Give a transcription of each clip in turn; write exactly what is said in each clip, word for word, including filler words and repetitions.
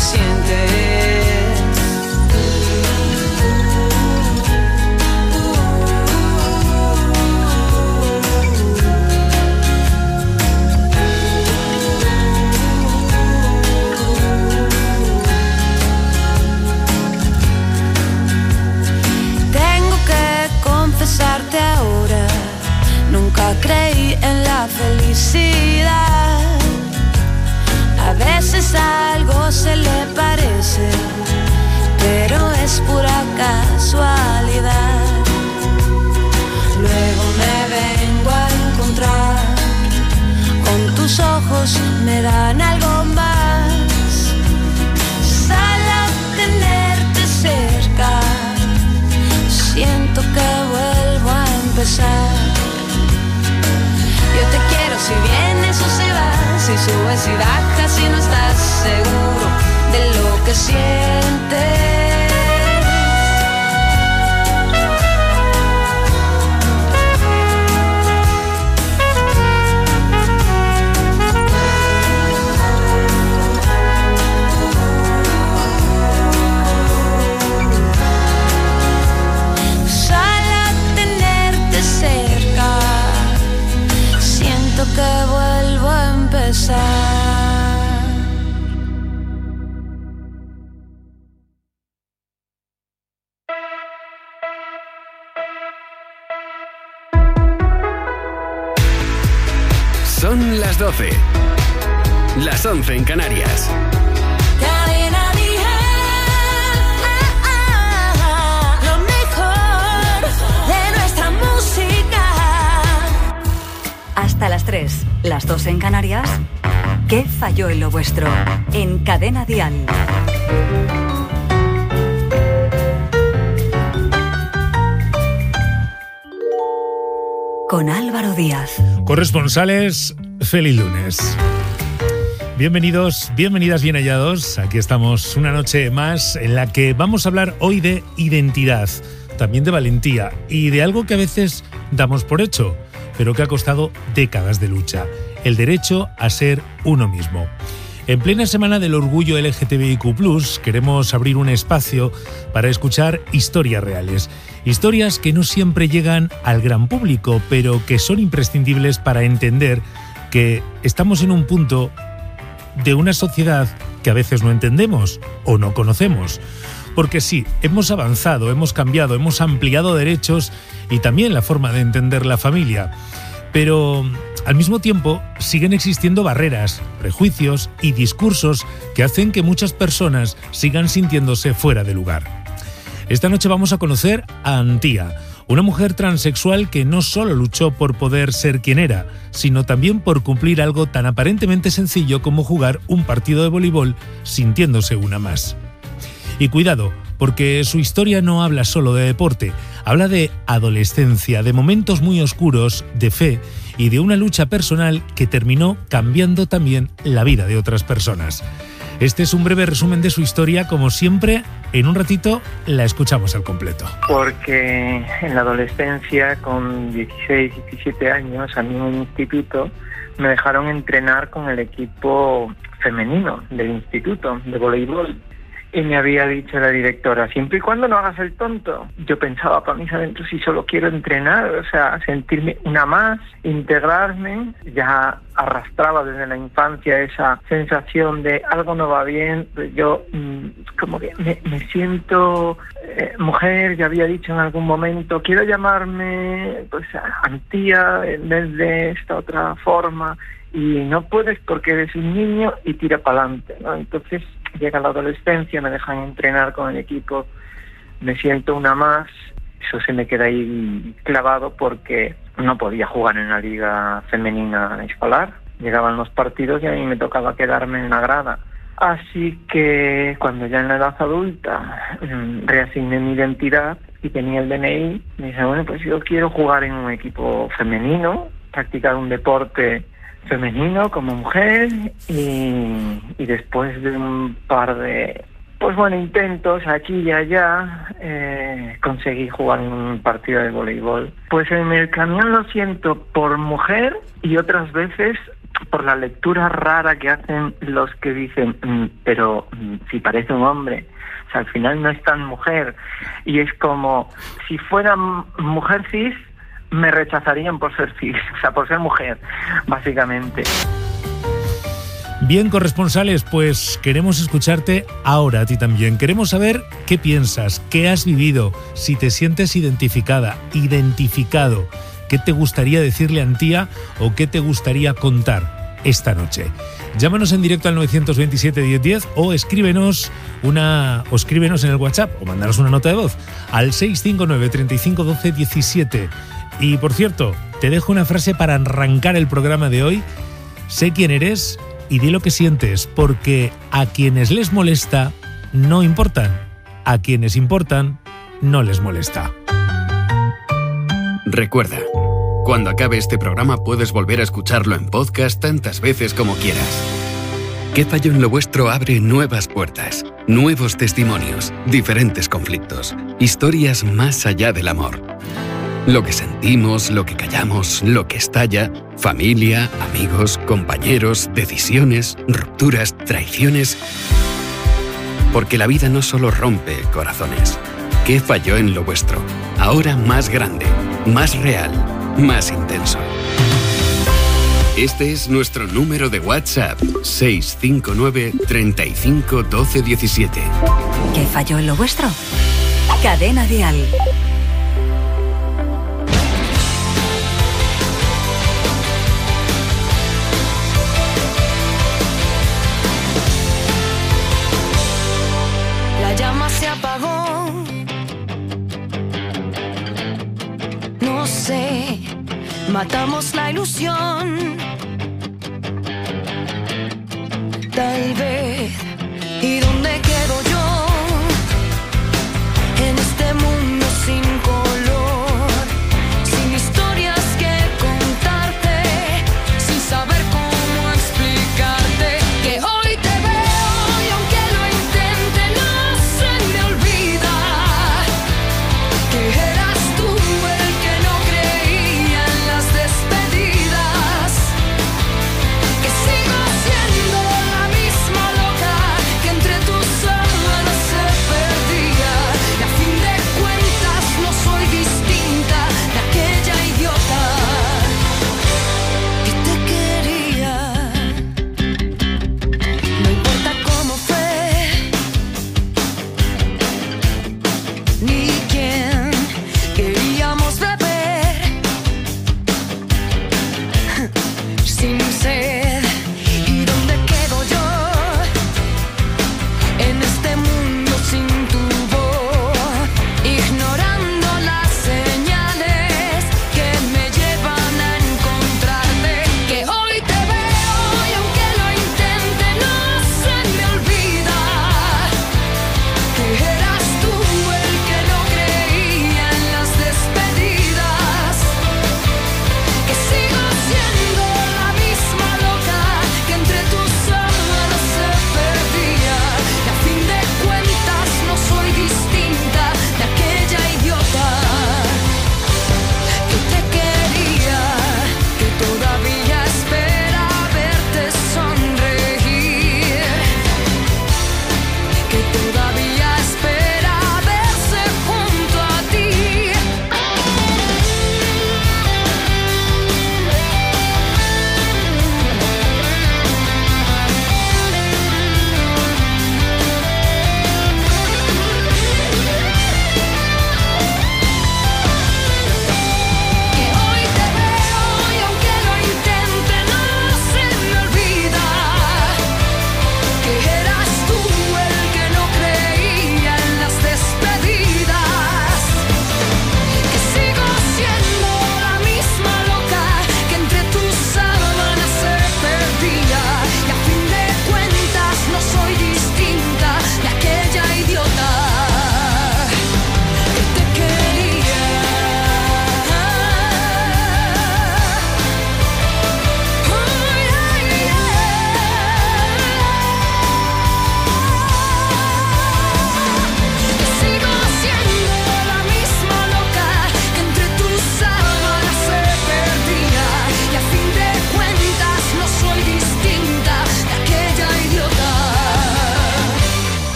sientes. Confesarte ahora, nunca creí en la felicidad. A veces algo se le parece, pero es pura casualidad. Luego me vengo a encontrar con tus ojos, me dan algo más. Sal a tenerte cerca, siento que vuelvo a empezar. Yo te quiero si vienes o se va, si subes y bajas y no estás seguro de lo que sientes. Que vuelvo a empezar. Son las doce, las once en Canarias. Hasta las tres, las dos en Canarias. ¿Qué falló en lo vuestro? En Cadena Dial. Con Álvaro Díaz. Corresponsales, feliz lunes. Bienvenidos, bienvenidas, bien hallados. Aquí estamos una noche más en la que vamos a hablar hoy de identidad, también de valentía y de algo que a veces damos por hecho, pero que ha costado décadas de lucha: el derecho a ser uno mismo. En plena semana del orgullo L G T B I Q plus, queremos abrir un espacio para escuchar historias reales. Historias que no siempre llegan al gran público, pero que son imprescindibles para entender que estamos en un punto de una sociedad que a veces no entendemos o no conocemos. Porque sí, hemos avanzado, hemos cambiado, hemos ampliado derechos y también la forma de entender la familia. Pero al mismo tiempo siguen existiendo barreras, prejuicios y discursos que hacen que muchas personas sigan sintiéndose fuera de lugar. Esta noche vamos a conocer a Antía, una mujer transexual que no solo luchó por poder ser quien era, sino también por cumplir algo tan aparentemente sencillo como jugar un partido de voleibol sintiéndose una más. Y cuidado, porque su historia no habla solo de deporte, habla de adolescencia, de momentos muy oscuros, de fe y de una lucha personal que terminó cambiando también la vida de otras personas. Este es un breve resumen de su historia, como siempre. En un ratito la escuchamos al completo. Porque en la adolescencia, con dieciséis, diecisiete años, a mí en un instituto me dejaron entrenar con el equipo femenino del instituto de voleibol. Y me había dicho la directora, siempre y cuando no hagas el tonto. Yo pensaba para mis adentros, si solo quiero entrenar, o sea, sentirme una más, integrarme. Ya arrastraba desde la infancia esa sensación de algo no va bien. Yo mmm, como que me, me siento eh, mujer, ya había dicho en algún momento, quiero llamarme pues Antía en vez de esta otra forma. Y no puedes porque eres un niño y tira para adelante, ¿no? Entonces llega la adolescencia, me dejan entrenar con el equipo, me siento una más, eso se me queda ahí clavado porque no podía jugar en la liga femenina escolar. Llegaban los partidos y a mí me tocaba quedarme en la grada. Así que cuando ya en la edad adulta reasigné mi identidad y tenía el D N I, me dije, bueno, pues yo quiero jugar en un equipo femenino, practicar un deporte femenino como mujer y, y después de un par de pues bueno intentos aquí y allá eh, conseguí jugar en un partido de voleibol. Pues en el camión lo siento por mujer y otras veces por la lectura rara que hacen los que dicen, mm, pero mm, si parece un hombre, o sea, al final no es tan mujer, y es como, si fuera mujer cis, me rechazarían por ser cis, o sea, por ser mujer, básicamente. Bien, corresponsales, pues queremos escucharte ahora a ti también. Queremos saber qué piensas, qué has vivido, si te sientes identificada, identificado, qué te gustaría decirle a Antía o qué te gustaría contar esta noche. Llámanos en directo al nueve dos siete, diez diez o escríbenos una o escríbenos en el WhatsApp o mándanos una nota de voz al seis cinco nueve, treinta y cinco, doce, diecisiete. Y por cierto, te dejo una frase para arrancar el programa de hoy. Sé quién eres y di lo que sientes, porque a quienes les molesta no importan, a quienes importan no les molesta. Recuerda, cuando acabe este programa puedes volver a escucharlo en podcast tantas veces como quieras. ¿Qué falló en lo vuestro? Abre nuevas puertas, nuevos testimonios, diferentes conflictos, historias más allá del amor. Lo que sentimos, lo que callamos, lo que estalla, familia, amigos, compañeros, decisiones, rupturas, traiciones. Porque la vida no solo rompe corazones. ¿Qué falló en lo vuestro? Ahora más grande, más real, más intenso. Este es nuestro número de WhatsApp, seis cinco nueve, treinta y cinco, doce, diecisiete. ¿Qué falló en lo vuestro? Cadena Dial. La llama se apagó. No sé, matamos la ilusión. Tal vez. ¿Y dónde quedo yo? En este mundo sin color, sin historias que contarte, sin saber cómo explicarte que hoy te veo y aunque lo intente no se me olvida que eras tú el que no creía en las despedidas, que sigo siendo la misma loca que entre tú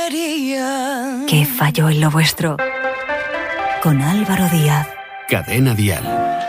quería. ¿Qué falló en lo vuestro? Con Álvaro Díaz. Cadena Dial.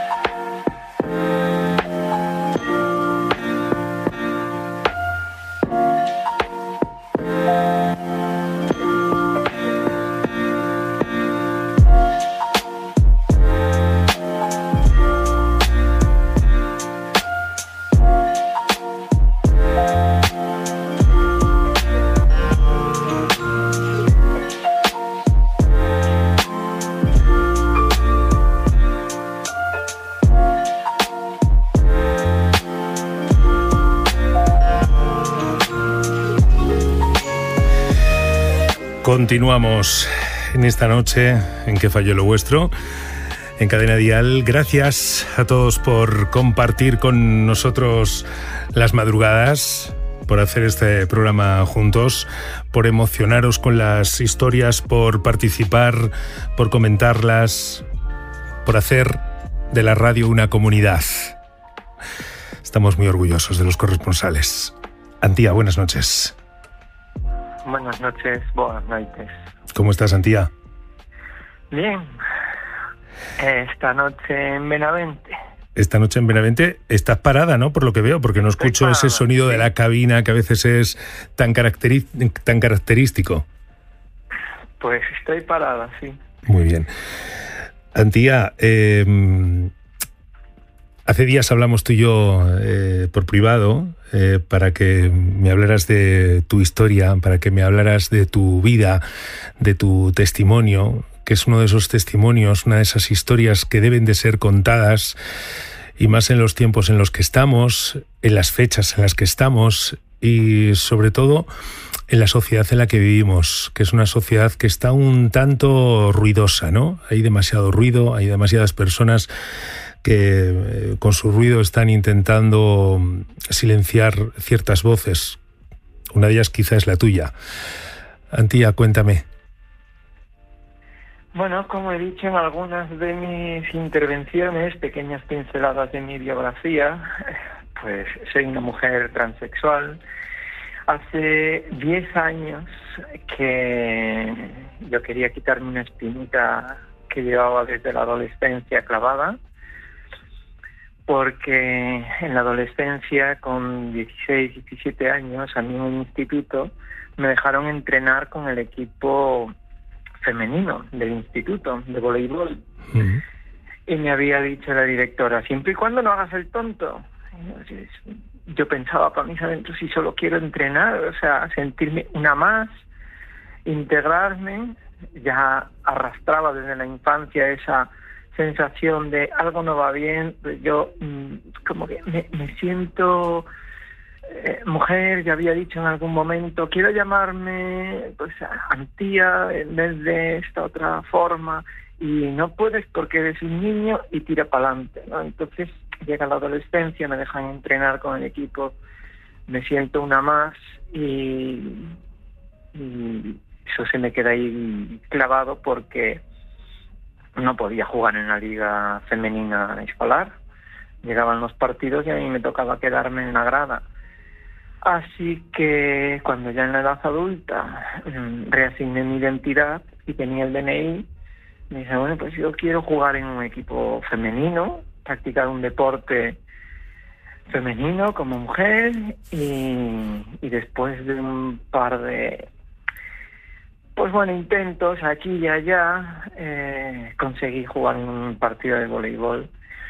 Continuamos en esta noche en que falló lo vuestro en Cadena Dial. Gracias a todos por compartir con nosotros las madrugadas, por hacer este programa juntos, por emocionaros con las historias, por participar, por comentarlas, por hacer de la radio una comunidad. Estamos muy orgullosos de los corresponsales. Antía, buenas noches. Buenas noches, buenas noches. ¿Cómo estás, Antía? Bien. Esta noche en Benavente. Esta noche en Benavente estás parada, ¿no? Por lo que veo, porque no Estoy escucho parada, ese sonido sí. de la cabina que a veces es tan, caracteri- tan característico. Pues estoy parada, sí. Muy bien. Antía, eh, hace días hablamos tú y yo eh, por privado eh, para que me hablaras de tu historia, para que me hablaras de tu vida, de tu testimonio, que es uno de esos testimonios, una de esas historias que deben de ser contadas, y más en los tiempos en los que estamos, en las fechas en las que estamos y sobre todo en la sociedad en la que vivimos, que es una sociedad que está un tanto ruidosa, ¿no? Hay demasiado ruido, hay demasiadas personas que eh, con su ruido están intentando silenciar ciertas voces. Una de ellas quizá es la tuya. Antía, cuéntame. Bueno, como he dicho en algunas de mis intervenciones, pequeñas pinceladas de mi biografía, pues soy una mujer transexual. Hace diez años que yo quería quitarme una espinita que llevaba desde la adolescencia clavada, porque en la adolescencia, con dieciséis, diecisiete años, a mí en un instituto me dejaron entrenar con el equipo femenino del instituto de voleibol. Uh-huh. Y me había dicho la directora, siempre y cuando no hagas el tonto. Y yo, yo pensaba para mis adentros, si solo quiero entrenar, o sea, sentirme una más, integrarme. Ya arrastraba desde la infancia esa sensación de algo no va bien. Yo mmm, como que me, me siento eh, mujer. Ya había dicho en algún momento, quiero llamarme pues Antía en vez de esta otra forma, y no puedes porque eres un niño y tira para adelante, ¿no? Entonces llega la adolescencia, me dejan entrenar con el equipo, me siento una más y, y eso se me queda ahí clavado porque no podía jugar en la liga femenina escolar. Llegaban los partidos y a mí me tocaba quedarme en la grada. Así que cuando ya en la edad adulta reasigné mi identidad y tenía el D N I, me dije, bueno, pues yo quiero jugar en un equipo femenino, practicar un deporte femenino como mujer, y, y después de un par de pues bueno, intentos aquí y allá, eh, conseguí jugar en un partido de voleibol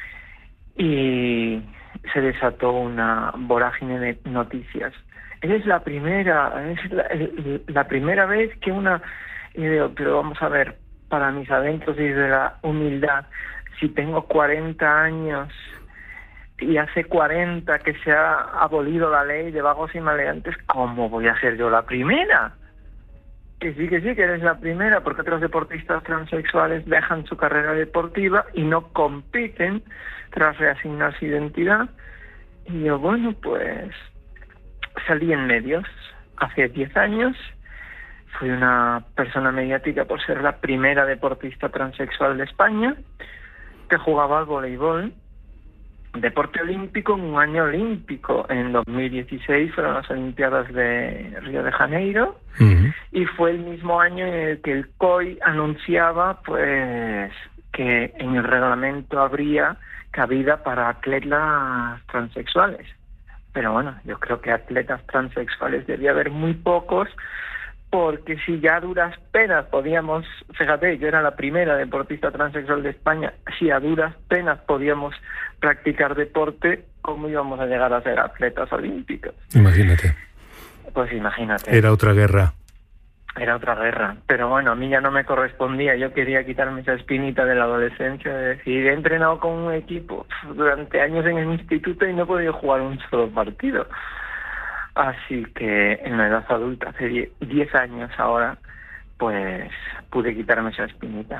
y se desató una vorágine de noticias. Es la primera, es la, la primera vez que una... Y digo, pero vamos a ver, para mis adentros y desde la humildad, si tengo cuarenta años y hace cuarenta que se ha abolido la ley de vagos y maleantes, ¿cómo voy a ser yo la primera? Que sí, que sí, que eres la primera, porque otros deportistas transexuales dejan su carrera deportiva y no compiten tras reasignar su identidad. Y yo, bueno, pues salí en medios hace diez años, fui una persona mediática por ser la primera deportista transexual de España que jugaba al voleibol, deporte olímpico en un año olímpico. En dos mil dieciséis fueron las Olimpiadas de Río de Janeiro, uh-huh. y fue el mismo año en el que el C O I anunciaba pues que en el reglamento habría cabida para atletas transexuales. Pero bueno, yo creo que atletas transexuales debía haber muy pocos, porque si ya a duras penas podíamos, fíjate, yo era la primera deportista transexual de España, si a duras penas podíamos practicar deporte, ¿cómo íbamos a llegar a ser atletas olímpicos? Imagínate. Pues imagínate. Era otra guerra. Era otra guerra, pero bueno, a mí ya no me correspondía. Yo quería quitarme esa espinita de la adolescencia, de decir, he entrenado con un equipo durante años en el instituto y no he podido jugar un solo partido. Así que en la edad adulta, hace diez años ahora, pues pude quitarme esa espinita.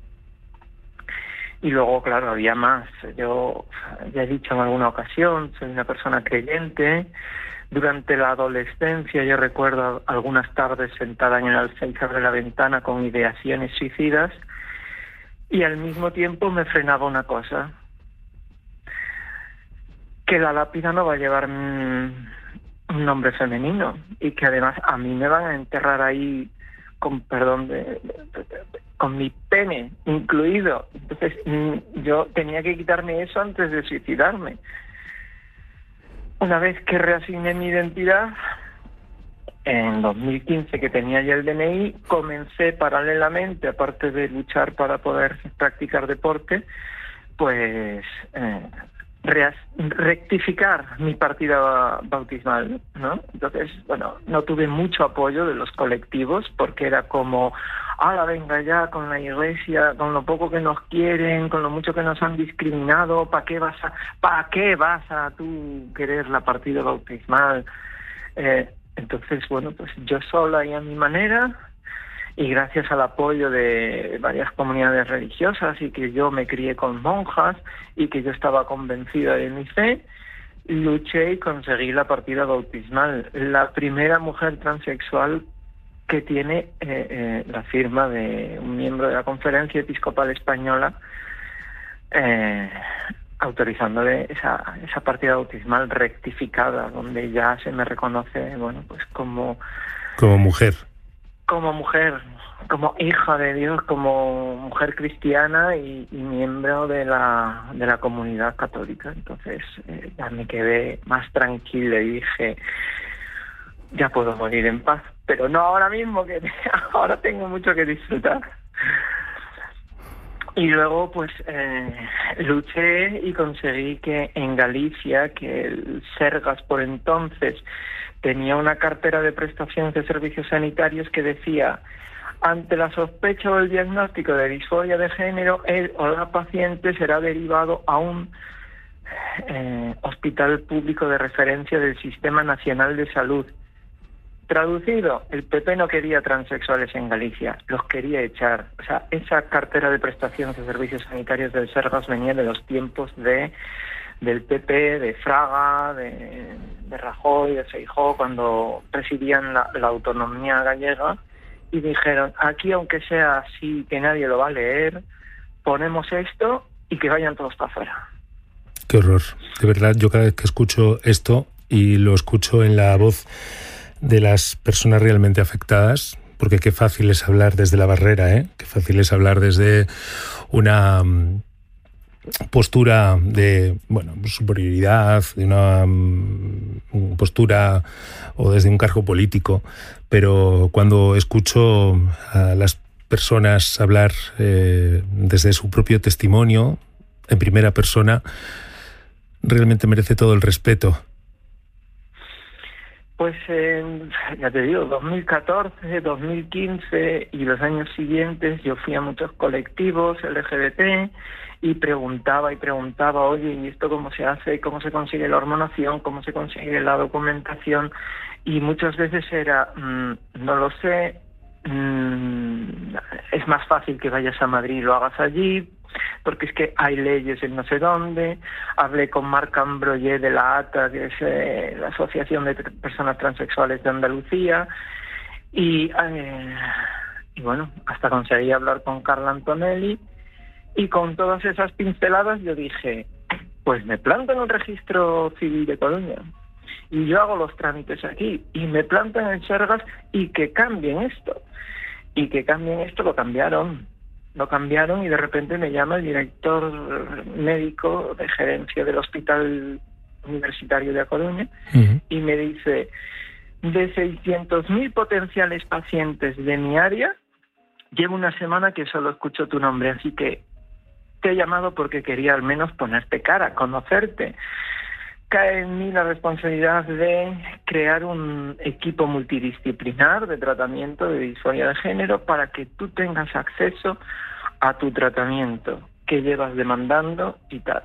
Y luego, claro, había más. Yo ya he dicho en alguna ocasión, soy una persona creyente. Durante la adolescencia yo recuerdo algunas tardes sentada en el alféizar de la ventana con ideaciones suicidas, y al mismo tiempo me frenaba una cosa, que la lápida no va a llevar un nombre femenino, y que además a mí me van a enterrar ahí con perdón de, de, de, de con mi pene incluido. Entonces yo tenía que quitarme eso antes de suicidarme. Una vez que reasigné mi identidad, en dos mil quince, que tenía ya el D N I, comencé paralelamente, aparte de luchar para poder practicar deporte, pues eh, reas- rectificar mi partida bautismal, ¿no? Entonces, bueno, no tuve mucho apoyo de los colectivos, porque era como, ¡hala, venga ya con la iglesia, con lo poco que nos quieren, con lo mucho que nos han discriminado, ¿para qué vas a, para qué vas a tú querer la partida bautismal? Eh, entonces, bueno, pues yo sola y a mi manera, y gracias al apoyo de varias comunidades religiosas, y que yo me crié con monjas, y que yo estaba convencida de mi fe, luché y conseguí la partida bautismal. La primera mujer transexual que tiene eh, eh, la firma de un miembro de la Conferencia Episcopal Española, eh, autorizándole esa, esa partida bautismal rectificada, donde ya se me reconoce, bueno, pues como... Como mujer. Como mujer, como hija de Dios, como mujer cristiana y, y miembro de la, de la comunidad católica. Entonces eh, ya me quedé más tranquila y dije, ya puedo morir en paz, pero no ahora mismo, que ahora tengo mucho que disfrutar. Y luego pues eh, luché y conseguí que en Galicia, que el Sergas por entonces tenía una cartera de prestaciones de servicios sanitarios que decía: ante la sospecha o el diagnóstico de disforia de género, el o la paciente será derivado a un eh, hospital público de referencia del Sistema Nacional de Salud. Traducido, el P P no quería transexuales en Galicia, los quería echar. O sea, esa cartera de prestaciones de servicios sanitarios del Sergas venía de los tiempos de del P P, de Fraga, de, de Rajoy, de Feijóo, cuando presidían la, la autonomía gallega, y dijeron, aquí aunque sea así que nadie lo va a leer, ponemos esto y que vayan todos para afuera. Qué horror. De verdad, yo cada vez que escucho esto, y lo escucho en la voz de las personas realmente afectadas, porque qué fácil es hablar desde la barrera, ¿eh? Qué fácil es hablar desde una um, postura de, bueno, superioridad, de una um, postura o desde un cargo político, pero cuando escucho a las personas hablar eh, desde su propio testimonio, en primera persona, realmente merece todo el respeto. Pues eh, ya te digo, dos mil catorce, dos mil quince y los años siguientes yo fui a muchos colectivos L G B T y preguntaba y preguntaba, oye, ¿y esto cómo se hace? ¿Cómo se consigue la hormonación? ¿Cómo se consigue la documentación? Y muchas veces era, mmm, no lo sé, mmm, es más fácil que vayas a Madrid y lo hagas allí, porque es que hay leyes en no sé dónde. Hablé con Marc Ambroyer de la A T A, que es eh, la Asociación de Personas Transexuales de Andalucía, y, eh, y bueno, hasta conseguí hablar con Carla Antonelli, y con todas esas pinceladas yo dije, pues me planto en el registro civil de Coruña y yo hago los trámites aquí y me plantan en Sergas y que cambien esto. Y que cambien esto, lo cambiaron. Lo cambiaron y de repente me llama el director médico de gerencia del Hospital Universitario de A Coruña uh-huh. y me dice, de seiscientos mil potenciales pacientes de mi área, llevo una semana que solo escucho tu nombre, así que te he llamado porque quería al menos ponerte cara, conocerte. Cae en mí la responsabilidad de crear un equipo multidisciplinar de tratamiento de disforia de género para que tú tengas acceso a tu tratamiento que llevas demandando y tal.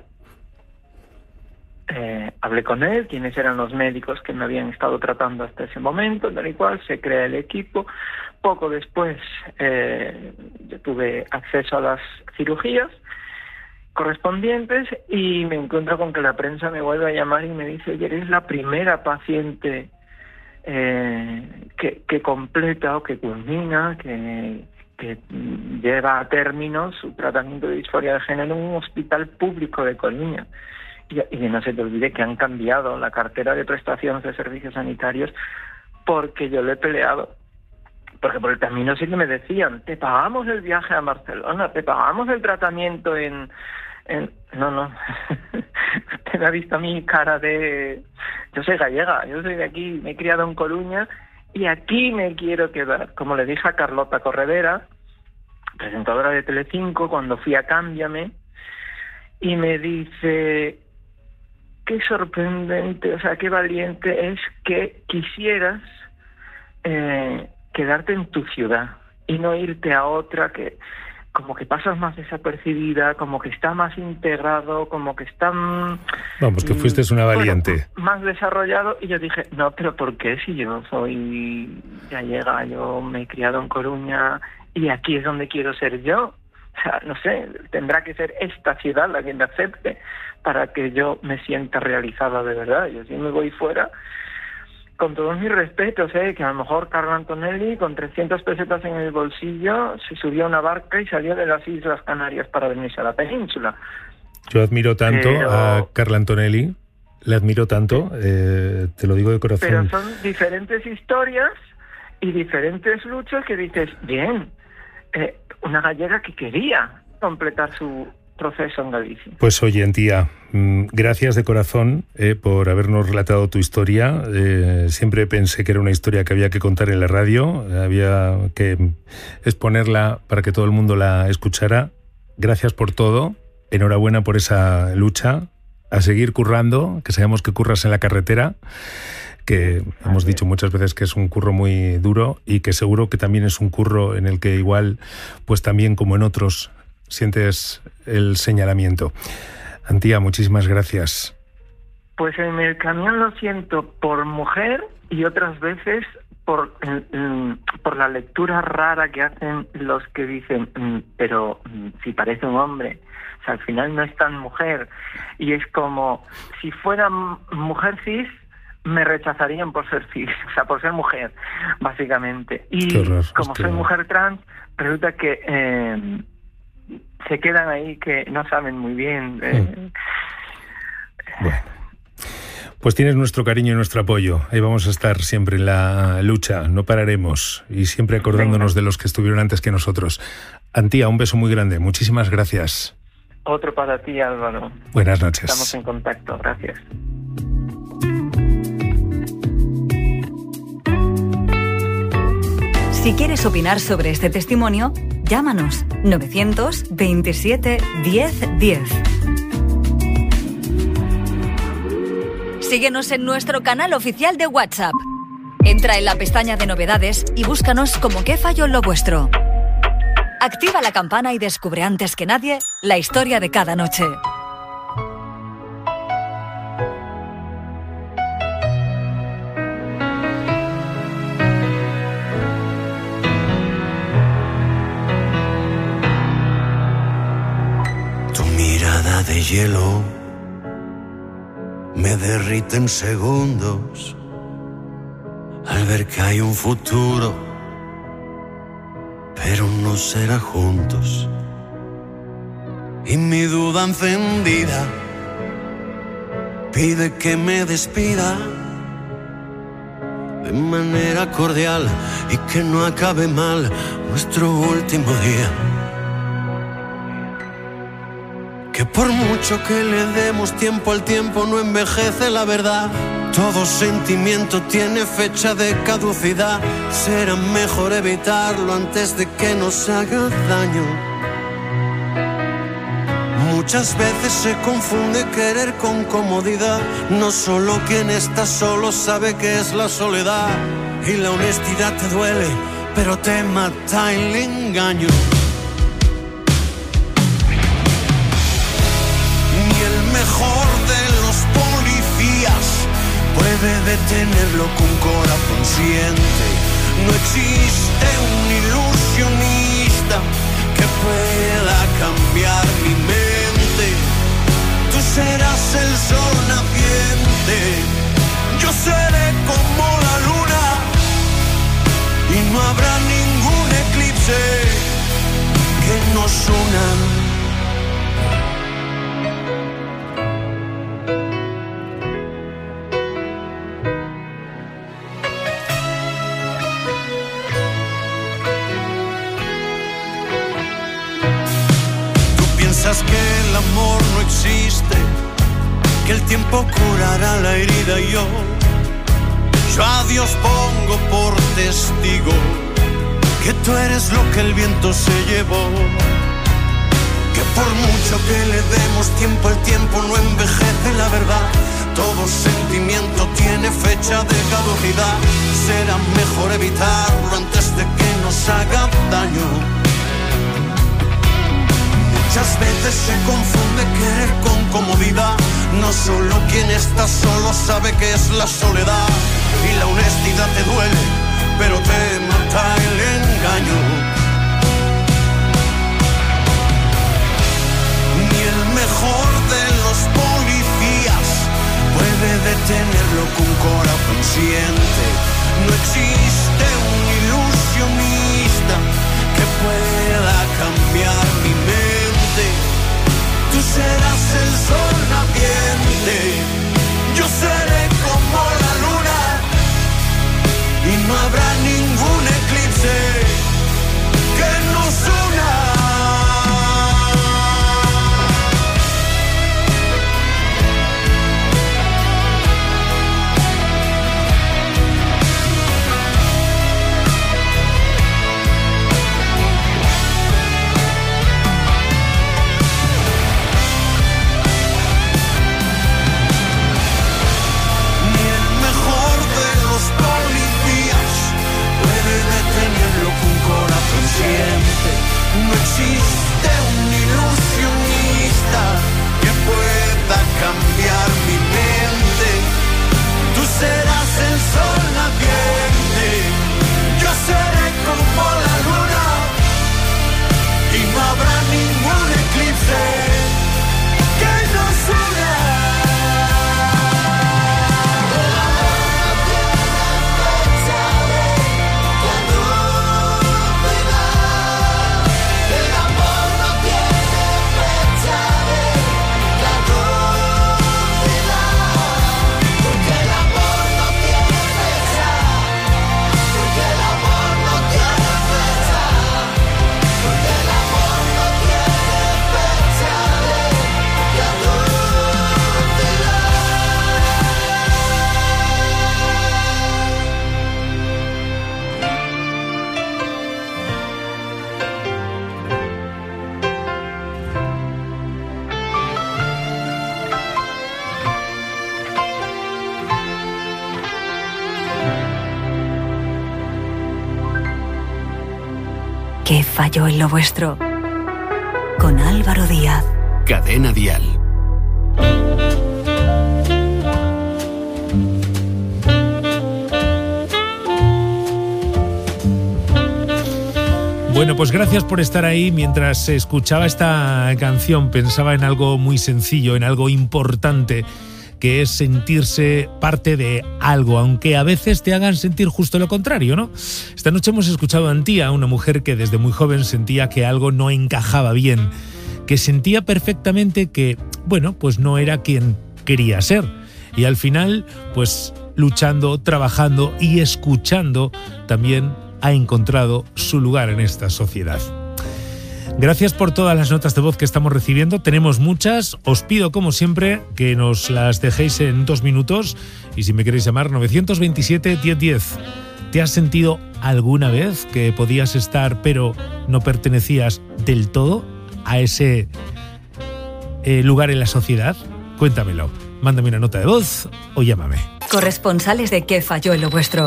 Eh, hablé con él, quiénes eran los médicos que me habían estado tratando hasta ese momento, tal y cual, se crea el equipo. Poco después eh, yo tuve acceso a las cirugías correspondientes y me encuentro con que la prensa me vuelve a llamar y me dice, oye, eres la primera paciente eh, que, que completa o que culmina, que, que lleva a término su tratamiento de disforia de género en un hospital público de Coruña. Y, y no se te olvide que han cambiado la cartera de prestaciones de servicios sanitarios porque yo lo he peleado. Porque por el camino sí que me decían, te pagamos el viaje a Barcelona, te pagamos el tratamiento en... en... No, no. Usted me ha visto a mi cara de... Yo soy gallega, yo soy de aquí, me he criado en Coruña y aquí me quiero quedar. Como le dije a Carlota Corredera, presentadora de Telecinco, cuando fui a Cámbiame, y me dice... Qué sorprendente, o sea, qué valiente es que quisieras... Eh, quedarte en tu ciudad y no irte a otra que como que pasas más desapercibida, como que está más integrado, como que está... Vamos, que fuiste una valiente. Bueno, más desarrollado. Y yo dije, no, pero ¿por qué? Si yo soy gallega, yo me he criado en Coruña y aquí es donde quiero ser yo. O sea, no sé, tendrá que ser esta ciudad la que me acepte para que yo me sienta realizada de verdad. Yo si me voy fuera... Con todos mis respetos, ¿eh? Que a lo mejor Carlo Antonelli, con trescientas pesetas en el bolsillo, se subió a una barca y salió de las Islas Canarias para venirse a la península. Yo admiro tanto pero... a Carlo Antonelli, le admiro tanto, eh, te lo digo de corazón. Pero son diferentes historias y diferentes luchas que dices, bien, eh, una gallega que quería completar su proceso en Galicia. Pues oye, tía, gracias de corazón eh, por habernos relatado tu historia. Eh, siempre pensé que era una historia que había que contar en la radio, había que exponerla para que todo el mundo la escuchara. Gracias por todo, enhorabuena por esa lucha, a seguir currando, que sabemos que curras en la carretera, que hemos dicho muchas veces que es un curro muy duro y que seguro que también es un curro en el que igual, pues también como en otros, sientes el señalamiento. Antía, muchísimas gracias. Pues en el camión lo siento por mujer y otras veces por, por la lectura rara que hacen los que dicen, pero si parece un hombre, o sea, al final no es tan mujer. Y es como, si fuera mujer cis, me rechazarían por ser cis, o sea, por ser mujer, básicamente. Y horror, como soy mujer trans, resulta que... Eh, se quedan ahí que no saben muy bien. Eh. Mm. Bueno. Pues tienes nuestro cariño y nuestro apoyo. Ahí vamos a estar siempre en la lucha, no pararemos y siempre acordándonos Venga. de los que estuvieron antes que nosotros. Antía, un beso muy grande. Muchísimas gracias. Otro para ti, Álvaro. Buenas noches. Estamos en contacto. Gracias. Si quieres opinar sobre este testimonio, llámanos novecientos veintisiete diez diez. Síguenos en nuestro canal oficial de WhatsApp. Entra en la pestaña de novedades y búscanos como ¿Qué falló en lo vuestro? Activa la campana y descubre antes que nadie la historia de cada noche. De hielo me derrite en segundos al ver que hay un futuro, pero no será juntos. Y mi duda encendida pide que me despida de manera cordial y que no acabe mal nuestro último día. Que por mucho que le demos tiempo al tiempo no envejece la verdad. Todo sentimiento tiene fecha de caducidad. Será mejor evitarlo antes de que nos haga daño. Muchas veces se confunde querer con comodidad. No solo quien está solo sabe que es la soledad. Y la honestidad te duele, pero te mata el engaño. Ni el mejor de los policías puede detenerlo con corazón siente. No existe un ilusionista que pueda cambiar mi mente. Tú serás el sol naciente, yo seré como la luna, y no habrá ningún eclipse que nos una. Piensas que el amor no existe, que el tiempo curará la herida y yo, yo a Dios pongo por testigo que tú eres lo que el viento se llevó. Que por mucho que le demos tiempo, el tiempo no envejece la verdad. Todo sentimiento tiene fecha de caducidad. Será mejor evitarlo antes de que nos haga daño. Muchas veces se confunde querer con comodidad. No solo quien está solo sabe que es la soledad. Y la honestidad te duele, pero te mata el engaño. Ni el mejor de los policías puede detenerlo con corazón siente. No existe un ilusionista que pueda cambiar mi mente. Tú serás el sol naciente, yo seré como la luna, y no habrá ningún eclipse que nos una. No existe un ilusionista que pueda cambiar mi mente. Tú serás el sol naciente, yo seré como la luna, y no habrá ningún eclipse que nos una. ¿Qué falló en lo vuestro? Con Álvaro Díaz. Cadena Dial. Bueno, pues gracias por estar ahí. Mientras escuchaba esta canción pensaba en algo muy sencillo, en algo importante, que es sentirse parte de algo, aunque a veces te hagan sentir justo lo contrario, ¿no? Esta noche hemos escuchado a Antía, una mujer que desde muy joven sentía que algo no encajaba bien, que sentía perfectamente que, bueno, pues no era quien quería ser. y al final, pues luchando, trabajando y escuchando, también ha encontrado su lugar en esta sociedad. Gracias por todas las notas de voz que estamos recibiendo. Tenemos muchas. Os pido, como siempre, que nos las dejéis en dos minutos. Y si me queréis llamar, nueve dos siete, diez diez. ¿Te has sentido alguna vez que podías estar, pero no pertenecías del todo a ese eh, lugar en la sociedad? Cuéntamelo. Mándame una nota de voz o llámame. Corresponsales de ¿Qué falló en lo vuestro?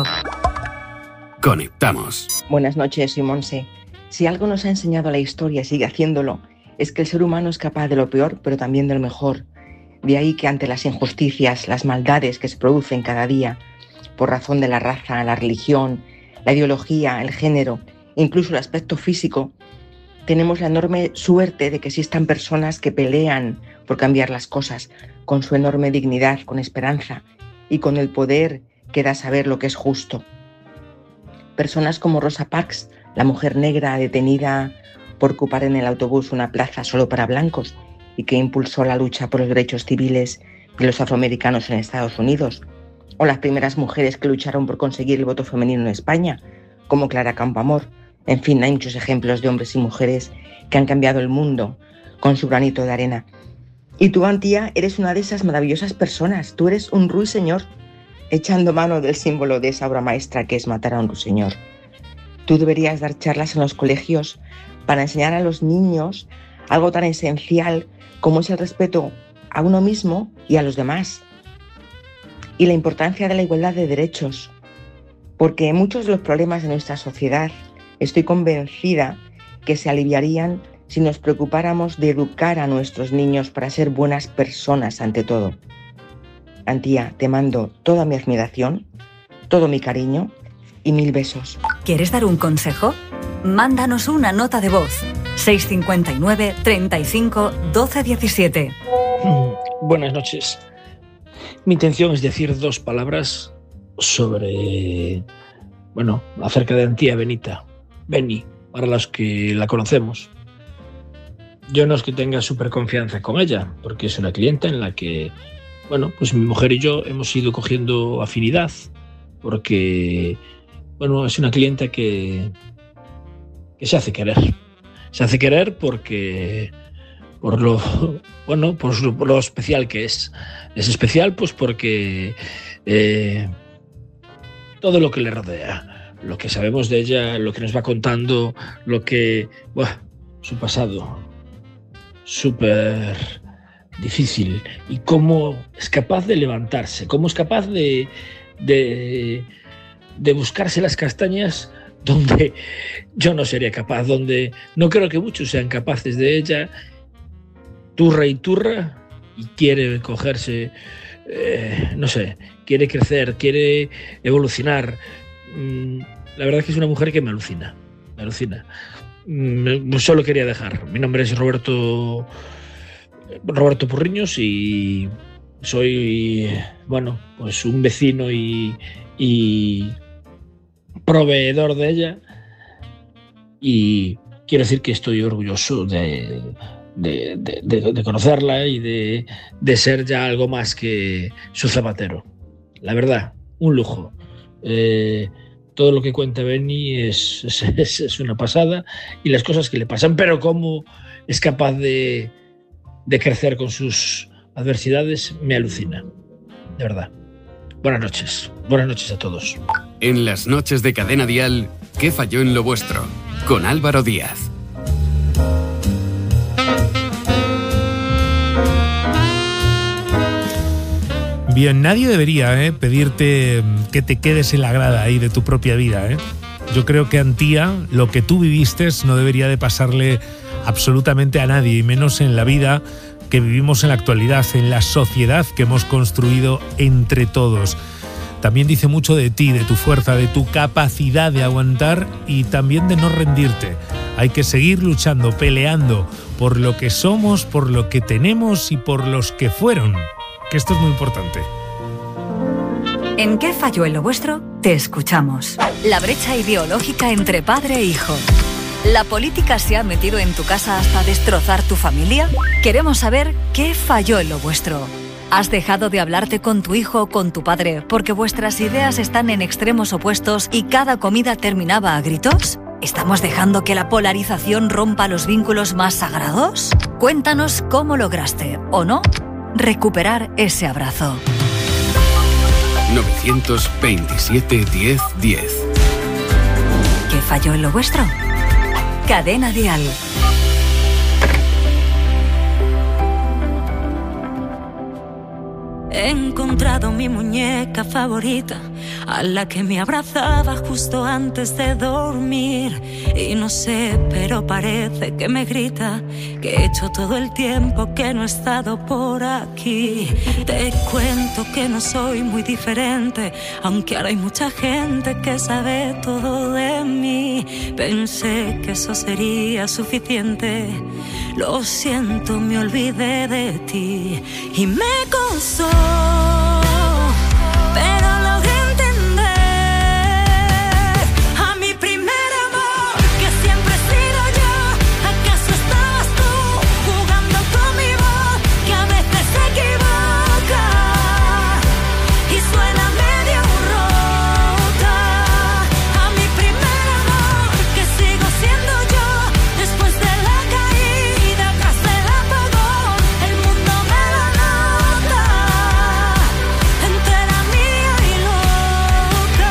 Conectamos. Buenas noches, soy Monse. Si algo nos ha enseñado la historia y sigue haciéndolo, es que el ser humano es capaz de lo peor, pero también de lo mejor. De ahí que ante las injusticias, las maldades que se producen cada día, por razón de la raza, la religión, la ideología, el género, incluso el aspecto físico, tenemos la enorme suerte de que existan personas que pelean por cambiar las cosas, con su enorme dignidad, con esperanza y con el poder que da saber lo que es justo. Personas como Rosa Parks, la mujer negra detenida por ocupar en el autobús una plaza solo para blancos y que impulsó la lucha por los derechos civiles de los afroamericanos en Estados Unidos, o las primeras mujeres que lucharon por conseguir el voto femenino en España, como Clara Campoamor. En fin, hay muchos ejemplos de hombres y mujeres que han cambiado el mundo con su granito de arena. Y tú, Antía, eres una de esas maravillosas personas. Tú eres un ruiseñor, echando mano del símbolo de esa obra maestra que es matar a un ruiseñor. Tú deberías dar charlas en los colegios para enseñar a los niños algo tan esencial como es el respeto a uno mismo y a los demás. Y la importancia de la igualdad de derechos. Porque muchos de los problemas de nuestra sociedad, estoy convencida que se aliviarían si nos preocupáramos de educar a nuestros niños para ser buenas personas ante todo. Antía, te mando toda mi admiración, todo mi cariño y mil besos. ¿Quieres dar un consejo? Mándanos una nota de voz. seis cinco nueve, treinta y cinco, doce diecisiete. Mm, buenas noches. Mi intención es decir dos palabras sobre, bueno, acerca de Antía Benita, Beni, para los que la conocemos. Yo no es que tenga súper confianza con ella, porque es una clienta en la que, bueno, pues mi mujer y yo hemos ido cogiendo afinidad, porque, bueno, es una clienta que, que se hace querer. Se hace querer porque, por lo, bueno, por lo, por lo especial que es. Es especial pues porque eh, todo lo que le rodea, lo que sabemos de ella, lo que nos va contando, lo que, buah, su pasado, súper difícil, y cómo es capaz de levantarse, cómo es capaz de, de, de buscarse las castañas donde yo no sería capaz, donde no creo que muchos sean capaces de ella, turra y turra, y quiere cogerse, eh, no sé, quiere crecer, quiere evolucionar. Mm, la verdad es que es una mujer que me alucina, me alucina. Mm, solo quería dejar. Mi nombre es Roberto, Roberto Purriños y soy, bueno, pues un vecino y, y proveedor de ella. Y quiero decir que estoy orgulloso de... De, de, de, de conocerla y de, de ser ya algo más que su zapatero. La verdad, un lujo. Eh, todo lo que cuenta Beni es, es, es una pasada, y las cosas que le pasan, pero cómo es capaz de, de crecer con sus adversidades me alucina. De verdad. Buenas noches. Buenas noches a todos. En las noches de Cadena Dial, ¿Qué falló en lo vuestro? Con Álvaro Díaz. Bien, nadie debería ¿eh? pedirte que te quedes en la grada ahí de tu propia vida. ¿eh? Yo creo que Antía, lo que tú viviste no debería de pasarle absolutamente a nadie, y menos en la vida que vivimos en la actualidad, en la sociedad que hemos construido entre todos. También dice mucho de ti, de tu fuerza, de tu capacidad de aguantar y también de no rendirte. Hay que seguir luchando, peleando por lo que somos, por lo que tenemos y por los que fueron. Que esto es muy importante. ¿En qué falló en lo vuestro? Te escuchamos. La brecha ideológica entre padre e hijo. ¿La política se ha metido en tu casa hasta destrozar tu familia? Queremos saber qué falló en lo vuestro. ¿Has dejado de hablarte con tu hijo o con tu padre porque vuestras ideas están en extremos opuestos y cada comida terminaba a gritos? ¿Estamos dejando que la polarización rompa los vínculos más sagrados? Cuéntanos cómo lograste, o no, recuperar ese abrazo. nueve veintisiete diez diez. ¿Qué falló en lo vuestro? Cadena Dial. He encontrado mi muñeca favorita, a la que me abrazaba justo antes de dormir. Y no sé, pero parece que me grita que he hecho todo el tiempo que no he estado por aquí. Te cuento que no soy muy diferente, aunque ahora hay mucha gente que sabe todo de mí. Pensé que eso sería suficiente. Lo siento, me olvidé de ti y me costó, pero logré entender a mi primer amor, que siempre he sido yo. ¿Acaso estabas tú jugando con mi voz, que a veces se equivoca y suena medio rota? A mi primer amor, que sigo siendo yo después de la caída, tras el apagón, el mundo me lo nota, entera mía y loca.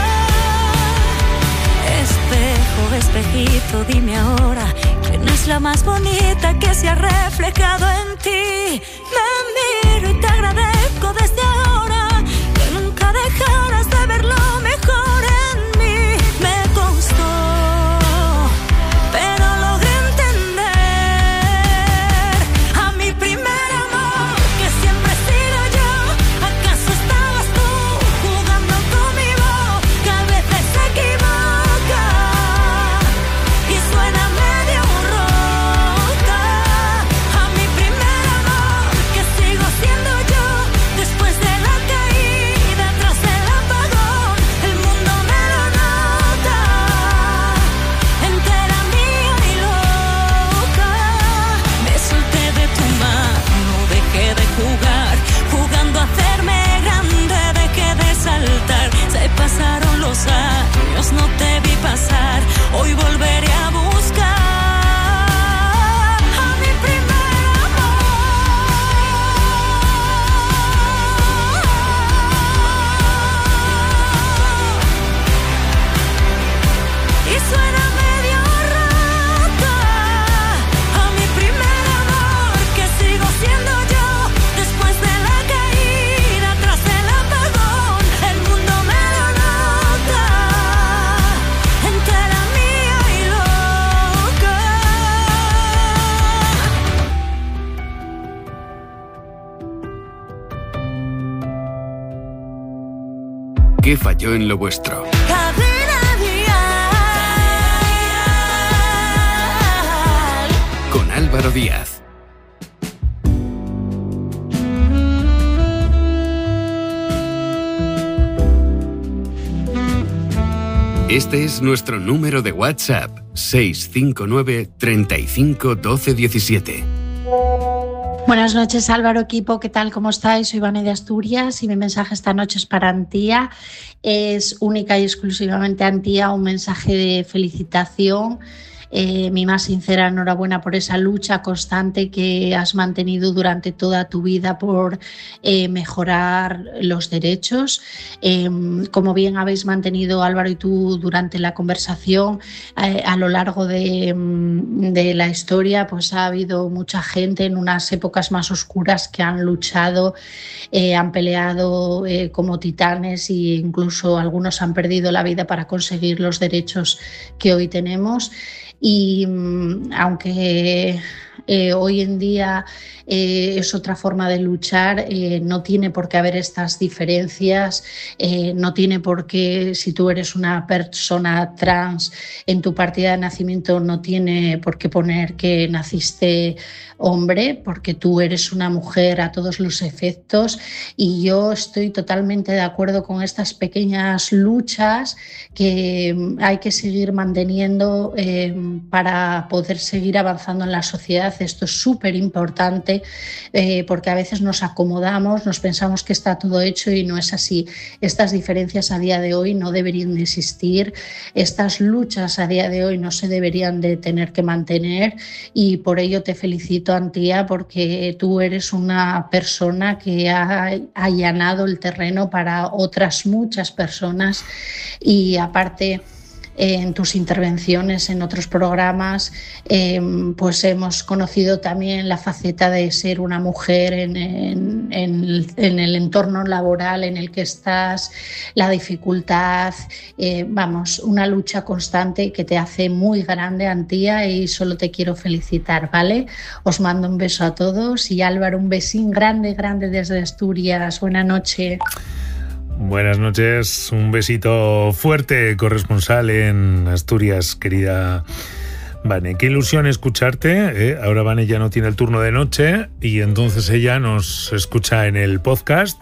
Espejo, espejito, dime ahora, ¿quién es la más bonita que se ha reflejado en ti? Me miro y te agradezco desde ahora que nunca dejaras de ver lo mejor en mí. Me costó, pero logré entender a mi primer amor, que siempre he sido yo. ¿Acaso estabas tú jugando con mi voz, que a veces se equivoca y suena medio rota? A mi primer amor, que sigo siendo yo después de la caída, tras el apagón, el mundo me lo nota, entera mía y loca. Me solté de tu mano, dejé de jugar, jugando a hacerme grande, dejé de saltar. Se pasaron los años, no te vi pasar, hoy volveré a buscar a mi primer amor. Y suena medio rota, a mi primer amor, que sigo siendo yo después de la caída, tras el apagón, el mundo me lo nota, entera mía y loca. ¿Qué falló en lo vuestro? Cadena Dial. Con Álvaro Díaz. Este es nuestro número de WhatsApp: seis cinco nueve, treinta y cinco, doce diecisiete. Buenas noches, Álvaro, equipo, ¿qué tal? ¿Cómo estáis? Soy Vane de Asturias y mi mensaje esta noche es para Antía. Es única y exclusivamente Antía, un mensaje de felicitación. Eh, mi más sincera enhorabuena por esa lucha constante que has mantenido durante toda tu vida por eh, mejorar los derechos. Eh, como bien habéis mantenido, Álvaro y tú, durante la conversación, eh, a lo largo de, de la historia, pues ha habido mucha gente en unas épocas más oscuras que han luchado, eh, han peleado eh, como titanes, e incluso algunos han perdido la vida para conseguir los derechos que hoy tenemos. Y aunque eh, hoy en día eh, es otra forma de luchar, eh, no tiene por qué haber estas diferencias, eh, no tiene por qué, si tú eres una persona trans, en tu partida de nacimiento no tiene por qué poner que naciste hombre, porque tú eres una mujer a todos los efectos. Y yo estoy totalmente de acuerdo con estas pequeñas luchas que hay que seguir manteniendo eh, para poder seguir avanzando en la sociedad identidad. Esto es súper importante eh, porque a veces nos acomodamos, nos pensamos que está todo hecho y no es así. Estas diferencias a día de hoy no deberían de existir, estas luchas a día de hoy no se deberían de tener que mantener, y por ello te felicito, Antía, porque tú eres una persona que ha allanado el terreno para otras muchas personas, y aparte en tus intervenciones en otros programas eh, pues hemos conocido también la faceta de ser una mujer en, en, en, el, en el entorno laboral en el que estás, la dificultad, eh, vamos, una lucha constante que te hace muy grande, Antía, y solo te quiero felicitar, ¿vale? Os mando un beso a todos, y Álvaro, un besín grande, grande desde Asturias. Buena noche. Buenas noches, un besito fuerte, corresponsal en Asturias, querida Vane. Qué ilusión escucharte, ¿eh? Ahora Vane ya no tiene el turno de noche y entonces ella nos escucha en el podcast.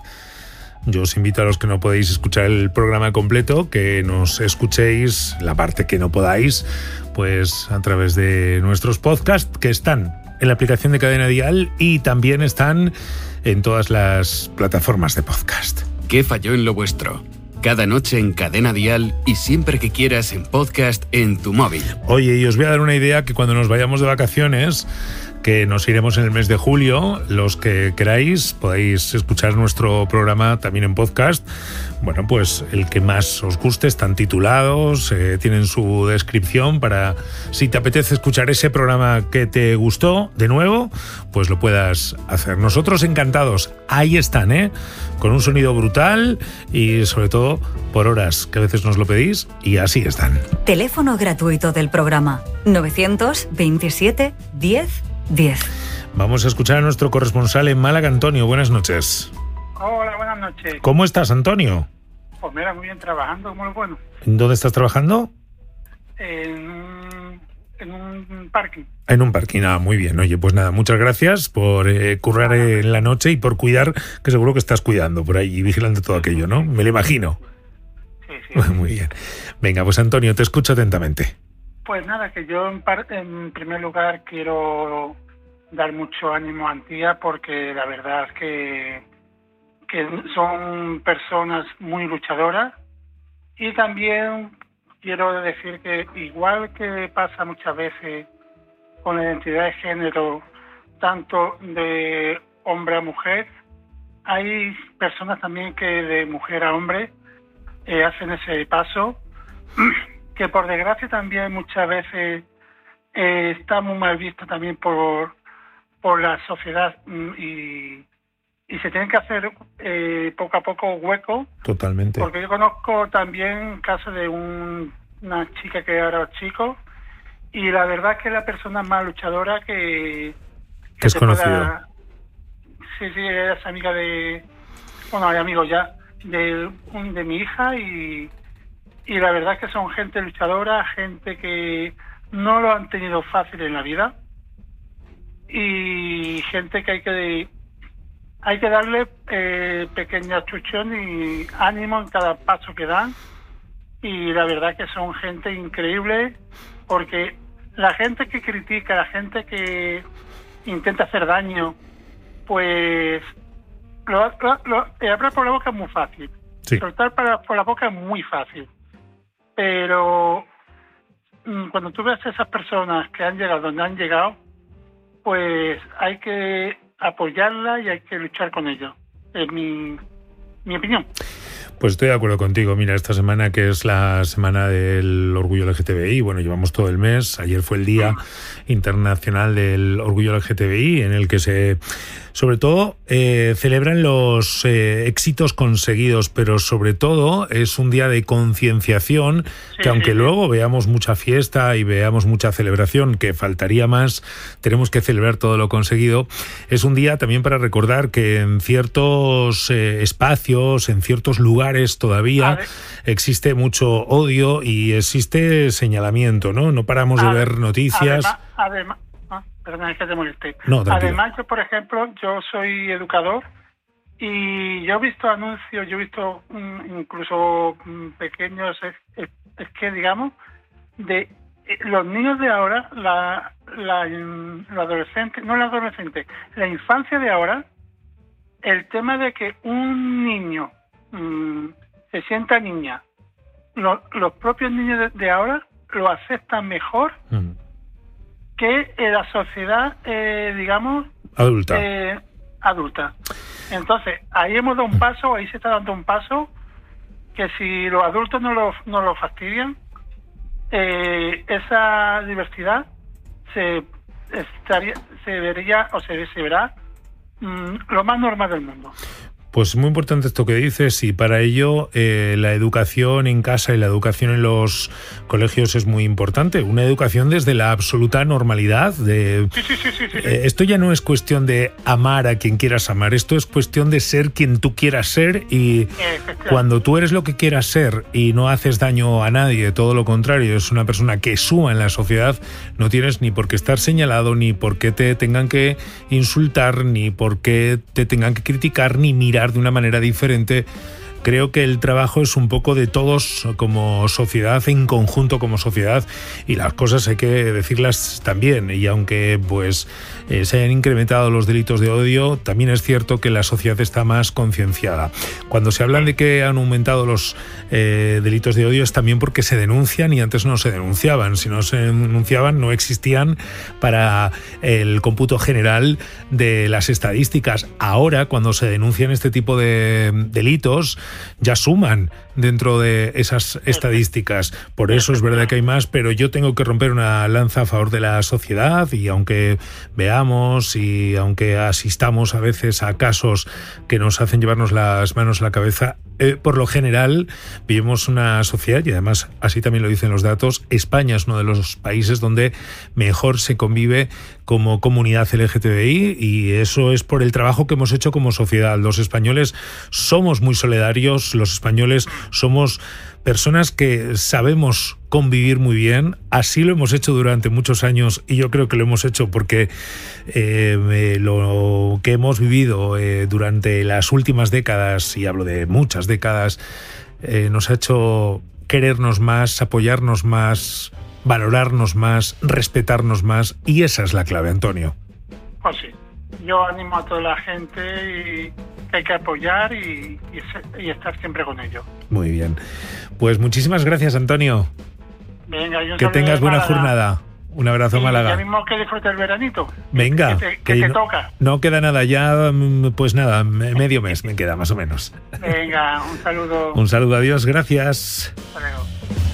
Yo os invito a los que no podéis escuchar el programa completo, que nos escuchéis la parte que no podáis, pues a través de nuestros podcasts, que están en la aplicación de Cadena Dial y también están en todas las plataformas de podcast. ¿Qué falló en lo vuestro? Cada noche en Cadena Dial y siempre que quieras en podcast en tu móvil. Oye, y os voy a dar una idea, que cuando nos vayamos de vacaciones, que nos iremos en el mes de julio, los que queráis podéis escuchar nuestro programa también en podcast. Bueno, pues el que más os guste, están titulados, eh, tienen su descripción para, si te apetece escuchar ese programa que te gustó de nuevo, pues lo puedas hacer. Nosotros encantados, ahí están, ¿eh? Con un sonido brutal y sobre todo por horas, que a veces nos lo pedís, y así están. Teléfono gratuito del programa novecientos veintisiete diez diez. Vamos a escuchar a nuestro corresponsal en Málaga, Antonio. Buenas noches. Hola, buenas noches. ¿Cómo estás, Antonio? Pues mira, muy bien, trabajando, muy bueno. ¿En dónde estás trabajando? En un, en un parking. En un parking, ah, muy bien. Oye, pues nada, muchas gracias por eh, currar en la noche y por cuidar, que seguro que estás cuidando por ahí y vigilando todo aquello, ¿no? Me lo imagino. Sí, sí. Muy bien. Venga, pues Antonio, te escucho atentamente. Pues nada, que yo en, par, en primer lugar quiero dar mucho ánimo a Antía, porque la verdad es que, que son personas muy luchadoras, y también quiero decir que igual que pasa muchas veces con la identidad de género, tanto de hombre a mujer, hay personas también que de mujer a hombre eh, hacen ese paso, que por desgracia también muchas veces eh, está muy mal visto también por por la sociedad, y, y se tienen que hacer eh, poco a poco hueco. Totalmente. Porque yo conozco también casos de un, una chica que era chico, y la verdad es que es la persona más luchadora que, que es conocida. Sí, sí, es amiga de, bueno, hay amigos ya, de, de mi hija, y, y la verdad es que son gente luchadora, gente que no lo han tenido fácil en la vida, y gente que hay que hay que darle eh, pequeña chuchón y ánimo en cada paso que dan, y la verdad que son gente increíble, porque la gente que critica, la gente que intenta hacer daño, pues lo, lo, lo, hablar por la boca es muy fácil, sí. Soltar para, por la boca es muy fácil, pero mmm, cuando tú ves a esas personas que han llegado donde han llegado, pues hay que apoyarla y hay que luchar con ello. Es mi, mi opinión. Pues estoy de acuerdo contigo. Mira, esta semana, que es la semana del orgullo L G T B I, bueno, llevamos todo el mes. Ayer fue el Día Internacional del Orgullo L G T B I, en el que se, sobre todo, eh, celebran los eh, éxitos conseguidos, pero sobre todo es un día de concienciación, sí, que aunque sí, luego veamos mucha fiesta y veamos mucha celebración, que faltaría más, tenemos que celebrar todo lo conseguido. Es un día también para recordar que en ciertos eh, espacios, en ciertos lugares todavía existe mucho odio y existe señalamiento, ¿no? No paramos de ver noticias. Además, además ah, perdón, es que te molesté. No, además, yo, por ejemplo, yo soy educador y yo he visto anuncios, yo he visto um, incluso um, pequeños, es, es, es que digamos, de eh, los niños de ahora, la, la, la adolescente, no la adolescente, la infancia de ahora, el tema de que un niño mmm, se sienta niña, lo, los propios niños de, de ahora lo aceptan mejor mm. que eh, la sociedad, eh, digamos, adulta. Eh, adulta. Entonces, ahí hemos dado un paso, ahí se está dando un paso que si los adultos no lo, no lo fastidian, eh, esa diversidad se estaría, se vería o se, se verá mmm, lo más normal del mundo. Pues muy importante esto que dices, y para ello eh, la educación en casa y la educación en los colegios es muy importante. Una educación desde la absoluta normalidad. De, sí, sí, sí, sí, sí. Eh, esto ya no es cuestión de amar a quien quieras amar, esto es cuestión de ser quien tú quieras ser, y cuando tú eres lo que quieras ser y no haces daño a nadie, todo lo contrario, es una persona que suma en la sociedad, no tienes ni por qué estar señalado, ni por qué te tengan que insultar, ni por qué te tengan que criticar, ni mirar de una manera diferente. Creo que el trabajo es un poco de todos como sociedad, en conjunto como sociedad, y las cosas hay que decirlas también. Y aunque pues eh, se hayan incrementado los delitos de odio, también es cierto que la sociedad está más concienciada. Cuando se hablan de que han aumentado los eh, delitos de odio es también porque se denuncian, y antes no se denunciaban. Si no se denunciaban, no existían para el cómputo general de las estadísticas. Ahora, cuando se denuncian este tipo de delitos, ya suman dentro de esas estadísticas. Por eso es verdad que hay más, pero yo tengo que romper una lanza a favor de la sociedad, y aunque veamos y aunque asistamos a veces a casos que nos hacen llevarnos las manos a la cabeza, eh, por lo general vivimos una sociedad, y además así también lo dicen los datos, España es uno de los países donde mejor se convive como comunidad L G T B I, y eso es por el trabajo que hemos hecho como sociedad. Los españoles somos muy solidarios, los españoles somos personas que sabemos convivir muy bien, así lo hemos hecho durante muchos años, y yo creo que lo hemos hecho porque eh, lo que hemos vivido eh, durante las últimas décadas, y hablo de muchas décadas, eh, nos ha hecho querernos más, apoyarnos más, valorarnos más, respetarnos más, y esa es la clave, Antonio. Pues sí, yo animo a toda la gente y que hay que apoyar y, y, y estar siempre con ellos. Muy bien, pues muchísimas gracias, Antonio. Venga, y un que tengas buena jornada. Un abrazo, sí, Málaga. Ya mismo que disfrute el veranito. Venga, que te, que que te no, toca. No queda nada, ya pues nada, medio mes me queda más o menos. Venga, un saludo. Un saludo, adiós, gracias. Hasta luego.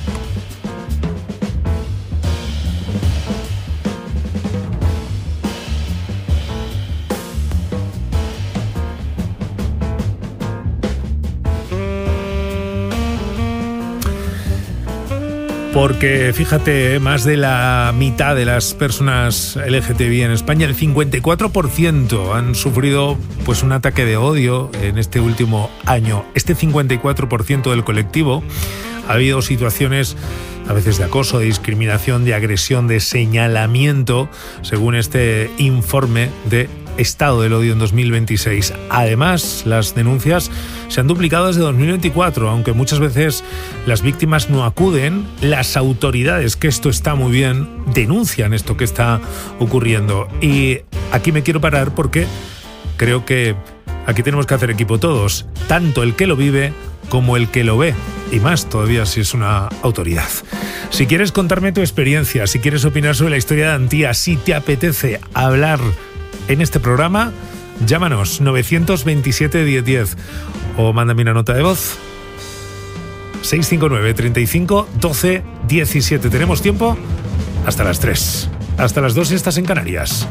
Porque fíjate, más de la mitad de las personas L G T B I en España, el cincuenta y cuatro por ciento, han sufrido pues un ataque de odio en este último año. Este cincuenta y cuatro por ciento del colectivo ha habido situaciones a veces de acoso, de discriminación, de agresión, de señalamiento, según este informe de Estado del Odio en dos mil veintiséis. Además, las denuncias se han duplicado desde dos mil veinticuatro, aunque muchas veces las víctimas no acuden, las autoridades, que esto está muy bien, denuncian esto que está ocurriendo. Y aquí me quiero parar porque creo que aquí tenemos que hacer equipo todos, tanto el que lo vive como el que lo ve, y más todavía si es una autoridad. Si quieres contarme tu experiencia, si quieres opinar sobre la historia de Antía, si te apetece hablar en este programa, llámanos nueve dos siete, diez diez o mándame una nota de voz seis cinco nueve, treinta y cinco, doce, diecisiete. Tenemos tiempo hasta las tres. Hasta las dos estás en Canarias.